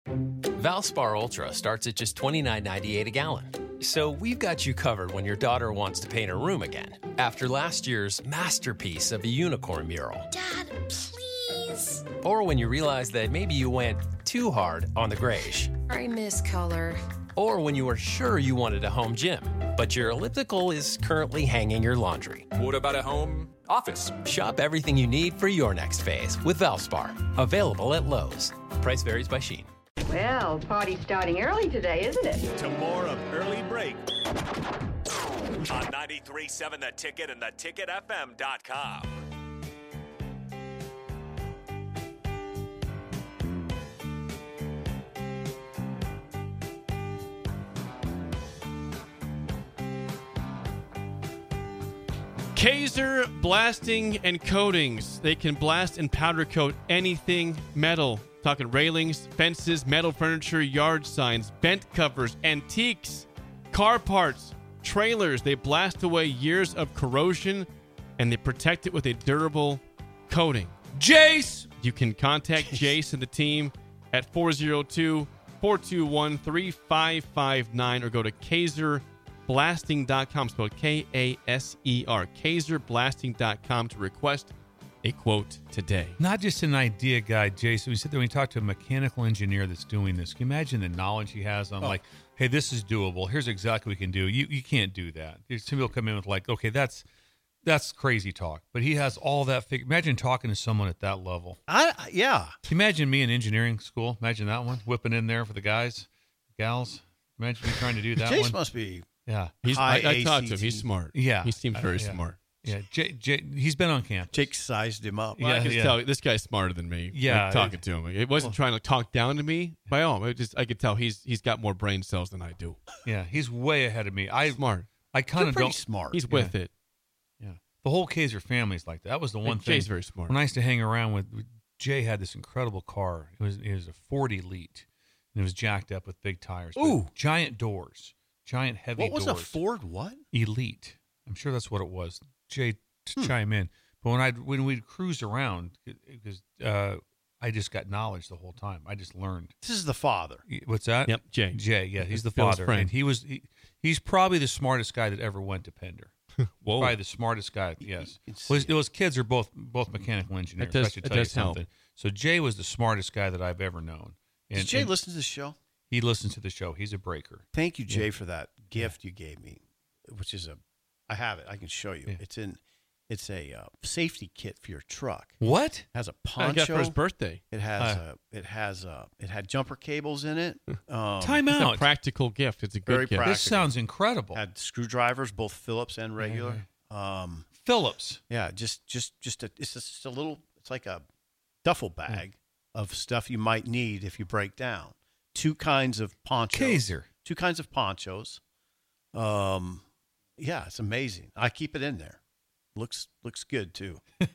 Valspar Ultra starts at just $29.98 a gallon. So we've got you covered when your daughter wants to paint her room again after last year's masterpiece of a unicorn mural. Dad, please. Or when you realize that maybe you went too hard on the grayish. I miss color. Or when you were sure you wanted a home gym, but your elliptical is currently hanging your laundry. What about a home office? Shop everything you need for your next phase with Valspar. Available at Lowe's. Price varies by Shein. Well, party's starting early today, isn't it? To more of Early Break on 93.7 The Ticket and theticketfm.com. Kaiser Blasting and Coatings. They can blast and powder coat anything metal. Talking railings, fences, metal furniture, yard signs, bent covers, antiques, car parts, trailers. They blast away years of corrosion and they protect it with a durable coating. Jace! You can contact Jace and the team at 402-421-3559 or go to KaiserBlasting.com, spelled K-A-S-E-R, KaiserBlasting.com to request a quote today. Not just an idea guy, Jason. We sit there and we talk to a mechanical engineer that's doing this. Can you imagine the knowledge he has on like, hey, this is doable. Here's exactly what we can do. You can't do that. There's some people come in with like, okay, that's crazy talk. But he has all that figured. Imagine talking to someone at that level. Yeah. Can you imagine me in engineering school? Imagine that one. Whipping in there for the guys, gals. Imagine me trying to do that Jace one. must be. Yeah. I talked to him. He's smart. Yeah. He seems very smart. Yeah, he's been on campus. Jake sized him up. Well, I can tell this guy's smarter than me. Yeah, like, talking to him, it wasn't trying to talk down to me. By all, I could tell he's got more brain cells than I do. Yeah, he's way ahead of me. Smart. I kind of don't. Smart. He's with it. Yeah, the whole Kaiser family's like that. That was the one thing. Jay's very smart. When I used to hang around with Jay, had this incredible car. It was a Ford Elite, and it was jacked up with big tires. Ooh, giant doors, giant heavy doors. What was a Ford? What? Elite. I'm sure that's what it was. Jay. Chime in, but when we'd cruise around, because I just got knowledge the whole time. I just learned. This is the father. What's that? Yep, Jay. Yeah, he's the Phil's father, friend. and he's probably the smartest guy that ever went to Pender. Whoa, probably the smartest guy. Yes, those kids are both mechanical engineers. I should tell you something. So Jay was the smartest guy that I've ever known. Does Jay listen to the show? He listens to the show. He's a breaker. Thank you, Jay, for that gift you gave me, which is I have it. I can show you. Yeah. It's a safety kit for your truck. What? It has a poncho. I got for his birthday. It had jumper cables in it. Time It's out. a practical gift. It's a good Very gift. practical. This sounds incredible. Had screwdrivers, both Phillips and regular. Phillips. Yeah, it's just a little. It's like a duffel bag of stuff you might need if you break down. Two kinds of ponchos. Kaiser. Two kinds of ponchos. Yeah, it's amazing. I keep it in there. Looks good too.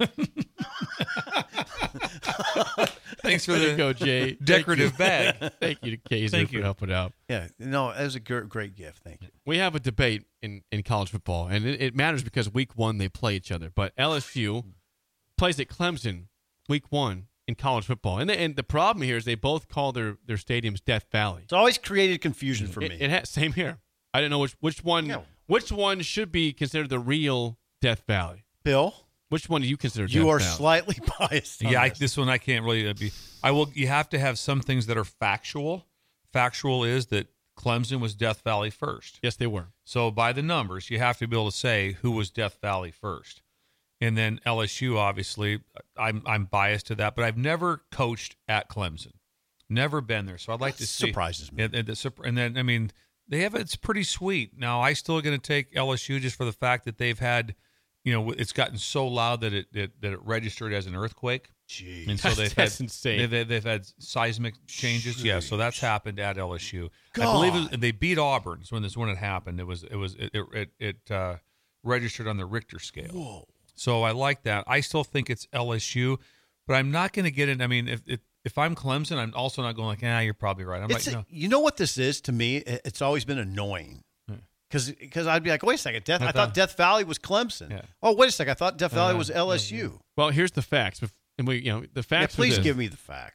Thanks for Way to the go, Jay. decorative bag. Thank you to Kaiser Thank for you. helping out. Yeah, no, it was a great gift. Thank you. We have a debate in college football, and it matters because week one they play each other. But LSU plays at Clemson week one in college football. And the problem here is they both call their stadiums Death Valley. It's always created confusion for me. It has, same here. I didn't know which one Yeah. which one should be considered the real Death Valley. Bill, Which one do you consider you Death are Valley? slightly biased. On Yeah, this. this one I can't really be. You have to have some things that are factual. Factual is that Clemson was Death Valley first. Yes, they were. So by the numbers, you have to be able to say who was Death Valley first. And then LSU, obviously, I'm biased to that, but I've never coached at Clemson. Never been there. So I'd like to see. Surprises me. And then, I mean, it's pretty sweet. Now, I still going to take LSU just for the fact that they've had, it's gotten so loud that it registered as an earthquake. Jeez. And so That's insane. They've had seismic changes. Yeah, so that's happened at LSU. God. I believe they beat Auburn. So when it happened, it registered on the Richter scale. Whoa. So I like that. I still think it's LSU, but I'm not going to get in. I mean, if I'm Clemson, I'm also not going like, you're probably right. I'm like, no. You know what this is to me? It's always been annoying. Because I'd be like, wait a second, I thought Death Valley was Clemson. Yeah. Oh, wait a second, I thought Death Valley was LSU. Well, here's the facts. And the facts. Yeah, please are this. give me the facts.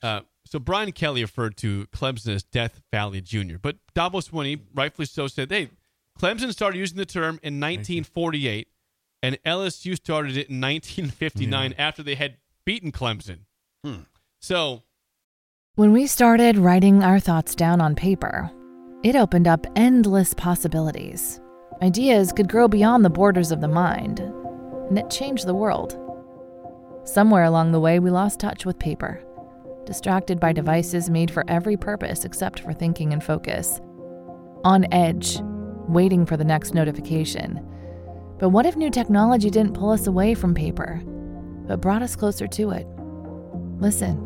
So Brian Kelly referred to Clemson as Death Valley Jr., but Dabo Swinney, rightfully so, said, hey, Clemson started using the term in 1948, and LSU started it in 1959 after they had beaten Clemson. So when we started writing our thoughts down on paper, it opened up endless possibilities. Ideas could grow beyond the borders of the mind, and it changed the world. Somewhere along the way, we lost touch with paper, distracted by devices made for every purpose except for thinking and focus. On edge, waiting for the next notification. But what if new technology didn't pull us away from paper, but brought us closer to it? Listen.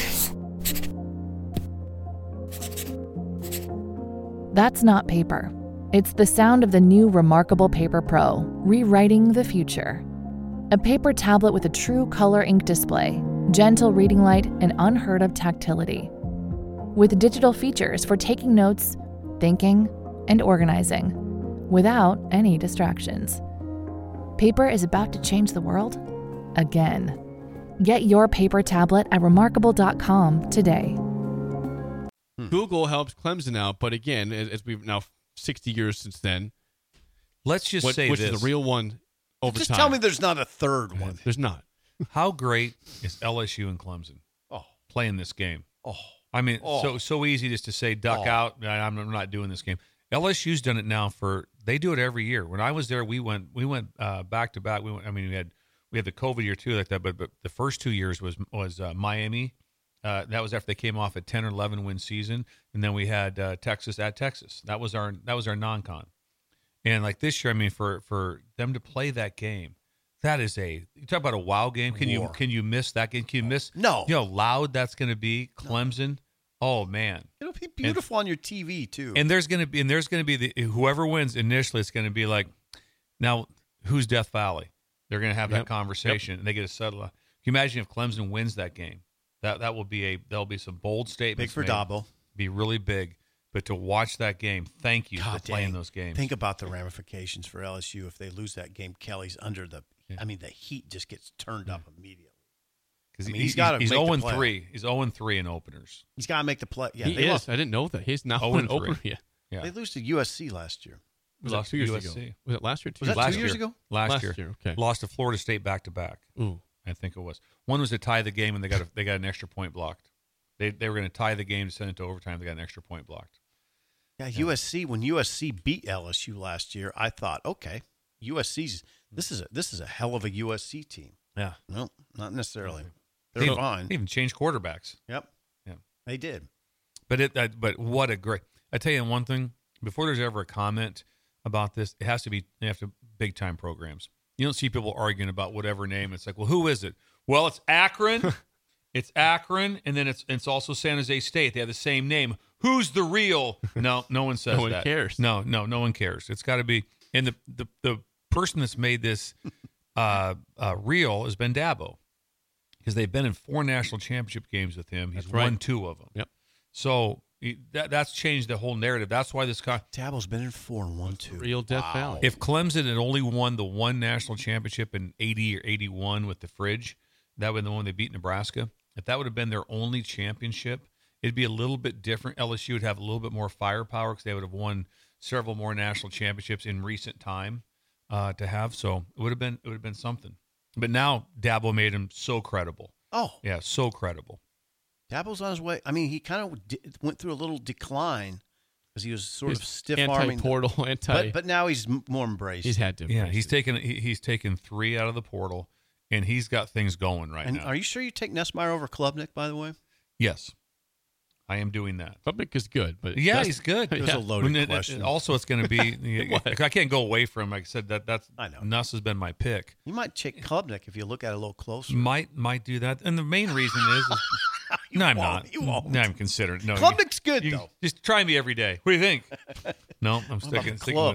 That's not paper. It's the sound of the new Remarkable Paper Pro, rewriting the future. A paper tablet with a true color ink display, gentle reading light, and unheard of tactility. With digital features for taking notes, thinking, and organizing, without any distractions. Paper is about to change the world again. Get your paper tablet at remarkable.com today. Google helps Clemson out, but again, as we've now 60 years since then, let's just say which this. is the real one over Just time. tell me there's not a third one. There's not. How great is LSU and Clemson playing this game? I mean, so easy just to say duck out. I'm not doing this game. LSU's done it now they do it every year. When I was there, we went back to back. We had the COVID year too, like that. But the first 2 years was Miami. That was after they came off a 10 or 11 win season, and then we had Texas at Texas. That was our non-con. And like this year, I mean, for them to play that game, that is you talk about a wow game. Can you miss that game? Can you miss? No. You know how loud that's going to be. Clemson. No. Oh man, it'll be beautiful on your TV too. And there's going to be whoever wins initially. It's going to be like, now who's Death Valley? They're going to have that conversation, and they get to settle. Can you imagine if Clemson wins that game? That'll be some bold statements. Big for Dabo. Be really big. But to watch that game, thank you for playing those games. Think about the ramifications for LSU if they lose that game. Kelly's under the. I mean, the heat just gets turned up immediately. Because he's 0-3. He's 0-3 in openers. He's got to make the play. Yeah, he is. I didn't know that. He's not 0-3. Yeah. They lose to USC last year. Was that 2 years ago? Was it last year? Was that 2 years ago? Last year. Okay. Lost to Florida State back to back. Ooh. I think it was. One was to tie the game, and they got an extra point blocked. They were going to tie the game to send it to overtime. They got an extra point blocked. Yeah, USC. When USC beat LSU last year, I thought, okay, USC's this is a hell of a USC team. Yeah. No, not necessarily. They're fine. They even changed quarterbacks. Yep. Yeah. They did. But what a great! I tell you one thing. Before there's ever a comment about this, they have to big time programs. You don't see people arguing about whatever name. It's like, well, who is it? Well, it's Akron. It's Akron, and then it's also San Jose State. They have the same name. Who's the real? No one says that. No one cares. No one cares. It's got to be. And the person that's made this real has been Dabo, because they've been in 4 national championship games with him. He's won 2 of them. Yep. So that's changed the whole narrative. That's why this guy Dabo's been in 4 and 1 too. Real Death Valley. If Clemson had only won the 1 national championship in 80 or 81 with the Fridge, that would be the one they beat Nebraska. If that would have been their only championship, it'd be a little bit different. LSU would have a little bit more firepower because they would have won several more national championships in recent time to have. So it would have been something. But now Dabo made him so credible. Oh, yeah, so credible. Dabo's on his way. I mean, he kind of went through a little decline because he was sort of stiff-arming. Anti-portal, But now he's more embraced. He's had to. Yeah, he's taken 3 out of the portal, and he's got things going right now. Are you sure you take Nussmeier over Klubnik, by the way? Yes, I am doing that. Klubnik is good, but yeah, he's good. It was a loaded question. Also, it's going to be. I can't go away from him. Like I said, that's. I know. Nuss has been my pick. You might check Klubnik if you look at it a little closer. Might do that, and the main reason is no, I'm not. You won't. No, I'm considered. No, Klubnik's good though. Just try me every day. What do you think? No, I'm sticking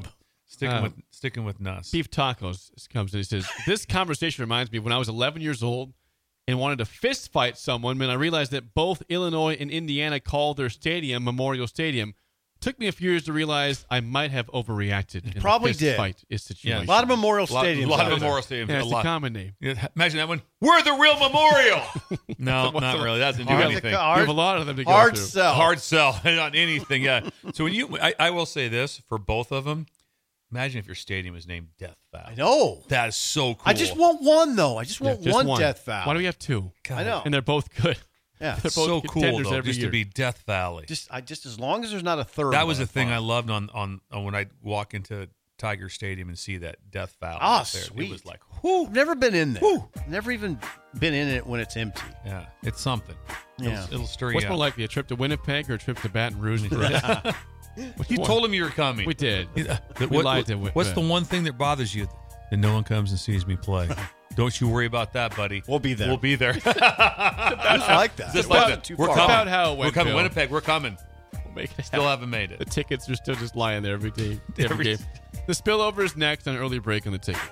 with Nuss. Beef Tacos comes and he says, "This conversation reminds me of when I was 11 years old and wanted to fist fight someone when I realized that both Illinois and Indiana called their stadium Memorial Stadium, Took me a few years to realize I might have overreacted. In probably the fist did. fight situation. A lot of Memorial Stadiums. A lot out of there. Memorial Stadiums. Yeah, a it's the lot. common name. Yeah, imagine that one. We're the real Memorial. No, not really. That doesn't do anything. You have a lot of them to go Hard through. sell. Hard sell on anything. Yeah. So when I will say this for both of them. Imagine if your stadium is named Death Valley. I know. That is so cool. I just want one, though. I just want one Death Valley. Why do we have two? God. I know. And they're both good. Yeah. They're both so cool contenders though, every just year. to be Death Valley. Just as long as there's not a third. That was one, the thing fine. I loved on when I walk into Tiger Stadium and see that Death Valley. Ah, up there. sweet. It was like, I've never been in there. Whew. Never even been in it when it's empty. yeah, it's something. Yeah. It'll stir What's you more up. likely, a trip to Winnipeg or a trip to Baton Rouge? You told him you were coming. We did. We lied to What's the one thing that bothers you? That no one comes and sees me play. Don't you worry about that, buddy. We'll be there. We'll be there. Just like that. Just It like wasn't that. too We're far. coming. About how it went, We're coming. Bill. Winnipeg. We're coming. We'll make it Still happen. haven't made The it. tickets are still just lying there every day, every Every- game. The spillover is next on early break on the ticket.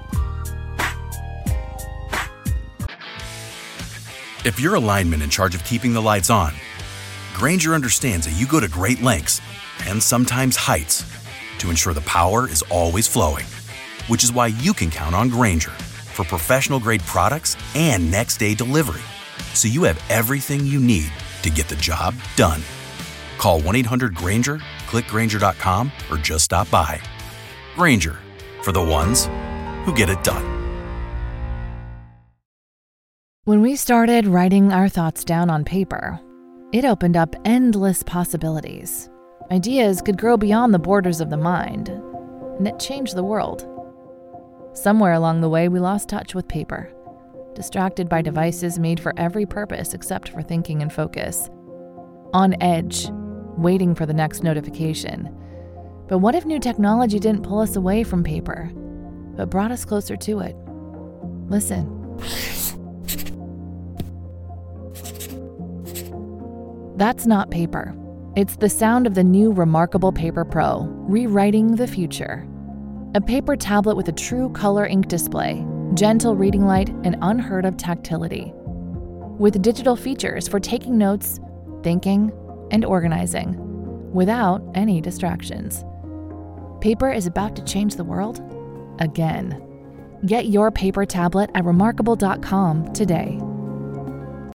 If you're a lineman in charge of keeping the lights on, Grainger understands that you go to great lengths and sometimes heights to ensure the power is always flowing, which is why you can count on Grainger for professional-grade products and next-day delivery, so you have everything you need to get the job done. Call 1-800-GRAINGER, click Grainger.com, or just stop by. Grainger, for the ones who get it done. When we started writing our thoughts down on paper, it opened up endless possibilities. Ideas could grow beyond the borders of the mind, and it changed the world. Somewhere along the way, we lost touch with paper, distracted by devices made for every purpose except for thinking and focus. On edge, waiting for the next notification. But what if new technology didn't pull us away from paper, but brought us closer to it? Listen. That's not paper. It's the sound of the new Remarkable Paper Pro, rewriting the future. A paper tablet with a true color ink display, gentle reading light, and unheard of tactility. With digital features for taking notes, thinking, and organizing, without any distractions. Paper is about to change the world again. Get your paper tablet at remarkable.com today.